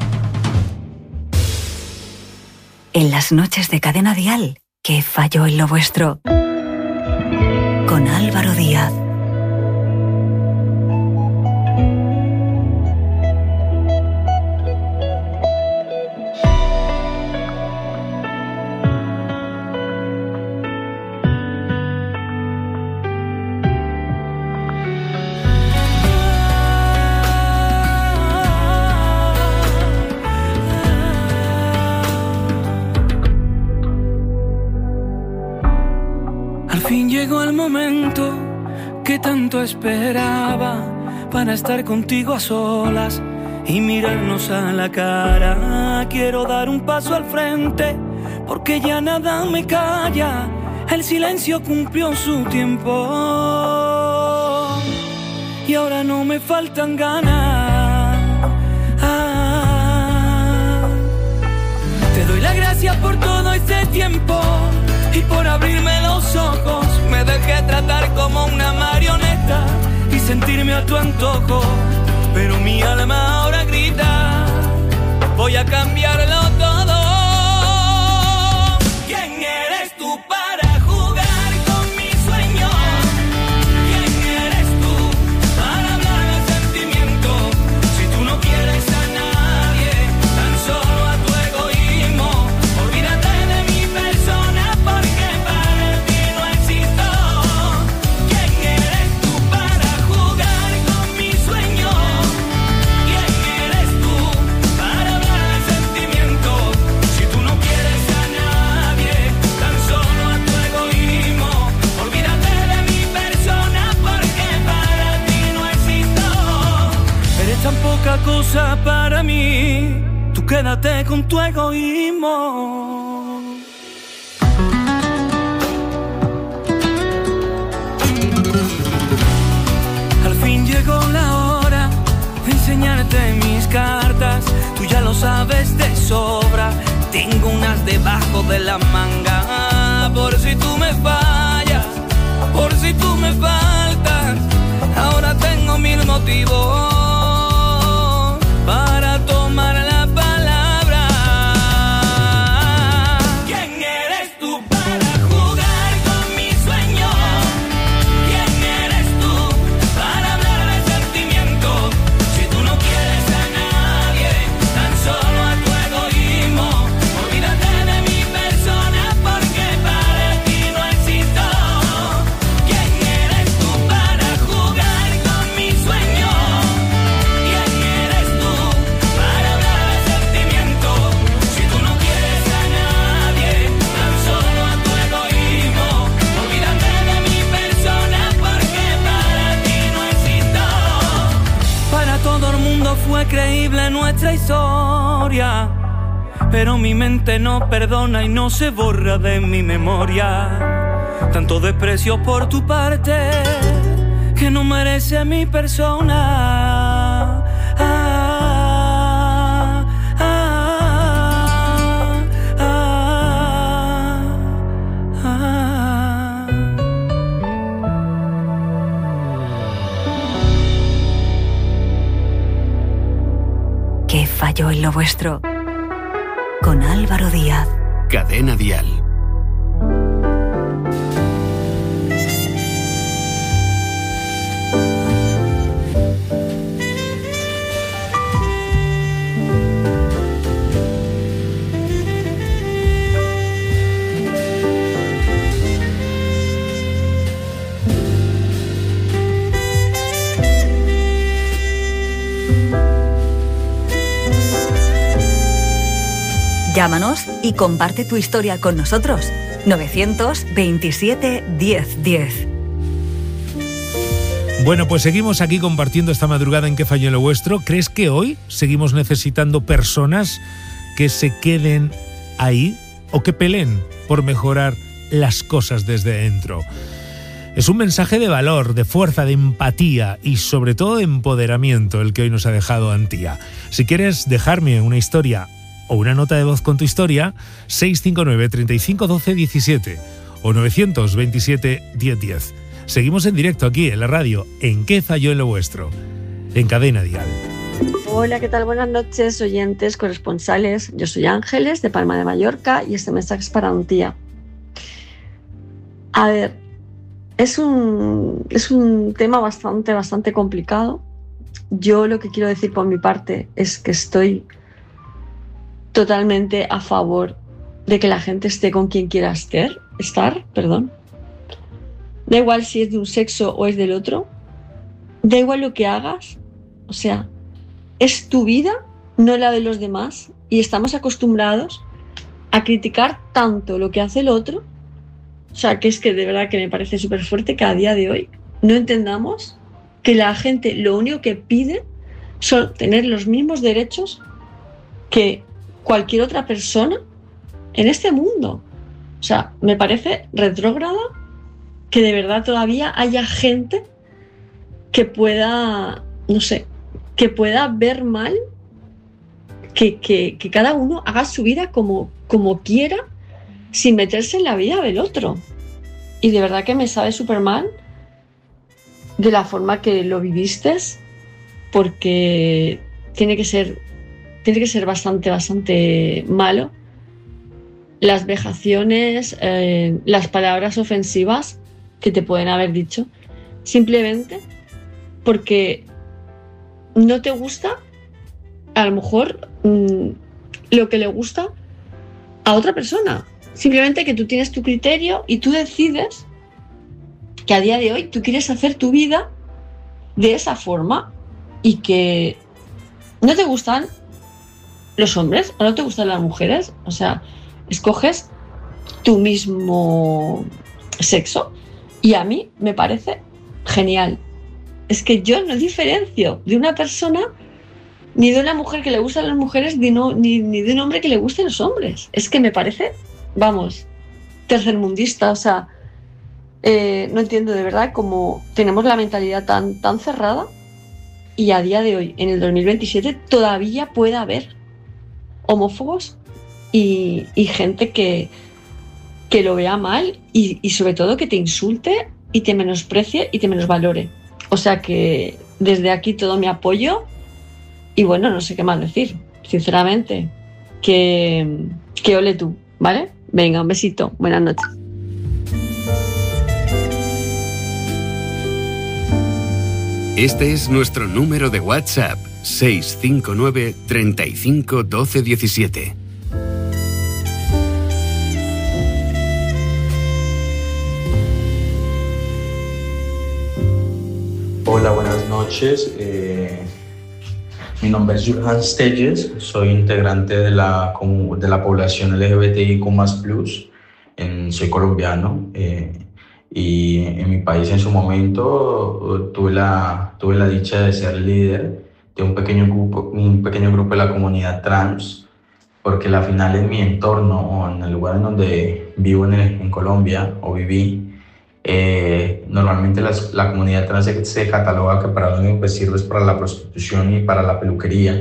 En las noches de Cadena Dial, ¿qué falló en lo vuestro? Con Álvaro Díaz. Llegó el momento que tanto esperaba para estar contigo a solas y mirarnos a la cara. Quiero dar un paso al frente porque ya nada me calla. El silencio cumplió su tiempo y ahora no me faltan ganas. Ah, te doy las gracias por todo este tiempo y por abrirme los ojos. Me dejé tratar como una marioneta y sentirme a tu antojo, pero mi alma ahora grita, voy a cambiarlo todo. ¿Quién eres tú para jugar con mis sueños? ¿Quién eres tú para hablar de sentimientos? Si tú no quieres a nadie, tan solo a tu egoísmo. Olvídate de mi persona porque para ti no existo. ¿Quién eres tú para jugar con mis sueños? ¿Quién eres tú para hablar de sentimientos? Si tú no quieres a nadie, tan solo a tu egoísmo. Olvídate de mi persona porque para ti no existo. Eres tan poca cosa para mí, tú quédate con tu egoísmo. Al fin llegó la hora de enseñarte mis cartas. Tú ya lo sabes de sobra. Tengo unas debajo de la manga. Por si tú me fallas, por si tú me faltas. Ahora tengo mil motivos para tomar la palabra. ¿Quién eres tú para jugar con mis sueños? ¿Quién eres tú para hablar de sentimientos? Si tú no quieres a nadie, tan solo a tu egoísmo. Olvídate de mi persona porque para ti no existo. ¿Quién eres tú para jugar con mis sueños? ¿Quién eres tú para hablar de sentimientos? Si tú no quieres a nadie, tan solo a tu egoísmo. Olvídate de mi persona porque para ti no existo. Para todo el mundo fue creíble nuestra historia, pero mi mente no perdona y no se borra de mi memoria. Tanto desprecio por tu parte que no merece mi persona. Ah, ah, ah, ah. ¿Qué falló en lo vuestro? Con Álvaro Díaz. Cadena Dial. Llámanos y comparte tu historia con nosotros. novecientos veintisiete diez diez. Bueno, pues seguimos aquí compartiendo esta madrugada en ¿Qué falló en lo vuestro? ¿Crees que hoy seguimos necesitando personas que se queden ahí o que peleen por mejorar las cosas desde dentro? Es un mensaje de valor, de fuerza, de empatía y sobre todo de empoderamiento el que hoy nos ha dejado Antía. Si quieres dejarme una historia o una nota de voz con tu historia, seis cinco nueve, treinta y cinco, doce, diecisiete o novecientos veintisiete, diez diez. Seguimos en directo aquí en la radio, en ¿Qué falló en lo vuestro? En Cadena Dial. Hola, ¿qué tal? Buenas noches, oyentes, corresponsales. Yo soy Ángeles, de Palma de Mallorca, y este mensaje es para Antía. A ver, es un, es un tema bastante, bastante complicado. Yo lo que quiero decir por mi parte es que estoy totalmente a favor de que la gente esté con quien quiera estar, estar, perdón. Da igual si es de un sexo o es del otro. Da igual lo que hagas. O sea, es tu vida, no la de los demás. Y estamos acostumbrados a criticar tanto lo que hace el otro. O sea, que es que de verdad que me parece súper fuerte que a día de hoy no entendamos que la gente lo único que pide son tener los mismos derechos que cualquier otra persona en este mundo. O sea, me parece retrógrada que de verdad todavía haya gente que pueda, no sé, que pueda ver mal que, que, que cada uno haga su vida como, como quiera, sin meterse en la vida del otro. Y de verdad que me sabe súper mal de la forma que lo viviste, porque tiene que ser, tiene que ser bastante, bastante malo. Las vejaciones, eh, las palabras ofensivas que te pueden haber dicho, simplemente porque no te gusta, a lo mejor, mmm, lo que le gusta a otra persona. Simplemente que tú tienes tu criterio y tú decides que a día de hoy tú quieres hacer tu vida de esa forma y que no te gustan los hombres o no te gustan las mujeres. O sea, escoges tu mismo sexo y a mí me parece genial. Es que yo no diferencio de una persona ni de una mujer que le gustan las mujeres ni, no, ni, ni de un hombre que le gusten los hombres. Es que me parece, vamos, tercermundista. O sea, eh, no entiendo de verdad cómo tenemos la mentalidad tan, tan cerrada y a día de hoy, en el dos mil veintisiete, todavía puede haber homófobos y, y gente que, que lo vea mal y, y sobre todo que te insulte y te menosprecie y te menosvalore. O sea que desde aquí todo mi apoyo y bueno, no sé qué más decir, sinceramente, que, que ole tú, ¿vale? Venga, un besito, buenas noches. Este es nuestro número de WhatsApp, seis cinco nueve, treinta y cinco, doce diecisiete. Hola, buenas noches. Eh, mi nombre es Jurhan Stelles, soy integrante de la, de la población L G B T I Q más plus. En, soy colombiano eh, y en mi país en su momento tuve la, tuve la dicha de ser líder de un pequeño grupo, un pequeño grupo de la comunidad trans, porque al final en mi entorno o en el lugar en donde vivo en, el, en Colombia o viví, Eh, normalmente las, la comunidad trans se, se cataloga que para lo único que sirve es para la prostitución y para la peluquería.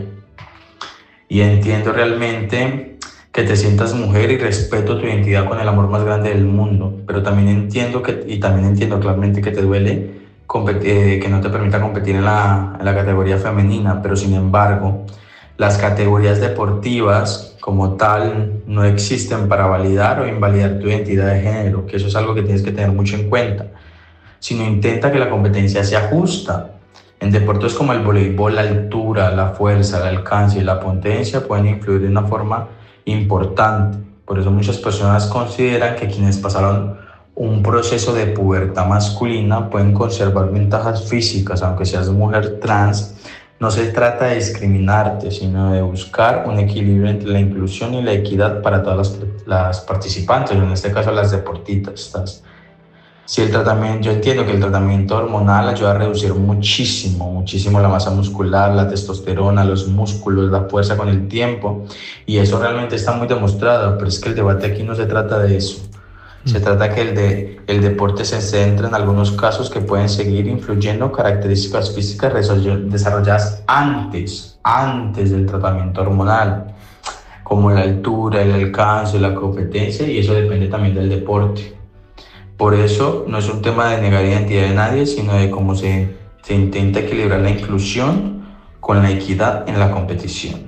Y entiendo realmente que te sientas mujer y respeto tu identidad con el amor más grande del mundo, pero también entiendo que, y también entiendo claramente que te duele competir, eh, que no te permita competir en la, en la categoría femenina, pero sin embargo las categorías deportivas como tal no existen para validar o invalidar tu identidad de género, que eso es algo que tienes que tener mucho en cuenta, sino intenta que la competencia sea justa. En deportes como el voleibol, la altura, la fuerza, el alcance y la potencia pueden influir de una forma importante. Por eso muchas personas consideran que quienes pasaron un proceso de pubertad masculina pueden conservar ventajas físicas, aunque seas mujer trans. No se trata de discriminarte, sino de buscar un equilibrio entre la inclusión y la equidad para todas las, las participantes, en este caso las deportistas. Si el tratamiento, yo entiendo que el tratamiento hormonal ayuda a reducir muchísimo, muchísimo la masa muscular, la testosterona, los músculos, la fuerza con el tiempo, y eso realmente está muy demostrado, pero es que el debate aquí no se trata de eso. Se trata que el, de, el deporte se centra en algunos casos que pueden seguir influyendo características físicas desarrolladas antes, antes del tratamiento hormonal, como la altura, el alcance, la competencia, y eso depende también del deporte. Por eso no es un tema de negar identidad de nadie, sino de cómo se, se intenta equilibrar la inclusión con la equidad en la competición.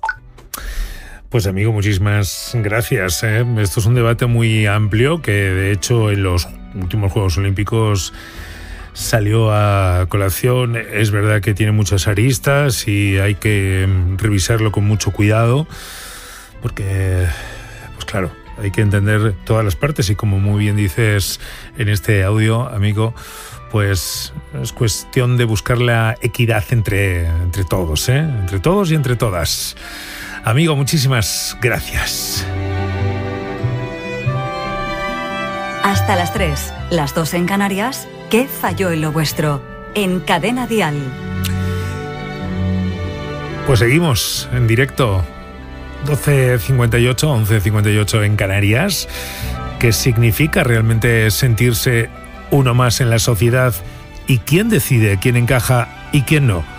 Pues amigo, muchísimas gracias. ¿eh? Esto es un debate muy amplio que de hecho en los últimos Juegos Olímpicos salió a colación. Es verdad que tiene muchas aristas y hay que revisarlo con mucho cuidado porque, pues claro, hay que entender todas las partes y como muy bien dices en este audio, amigo, pues es cuestión de buscar la equidad entre, entre todos, ¿eh? entre todos y entre todas. Amigo, muchísimas gracias. Hasta las tres, las dos en Canarias. ¿Qué falló en lo vuestro? En Cadena Dial. Pues seguimos en directo. doce cincuenta y ocho, once cincuenta y ocho en Canarias. ¿Qué significa realmente sentirse uno más en la sociedad? ¿Y quién decide quién encaja y quién no?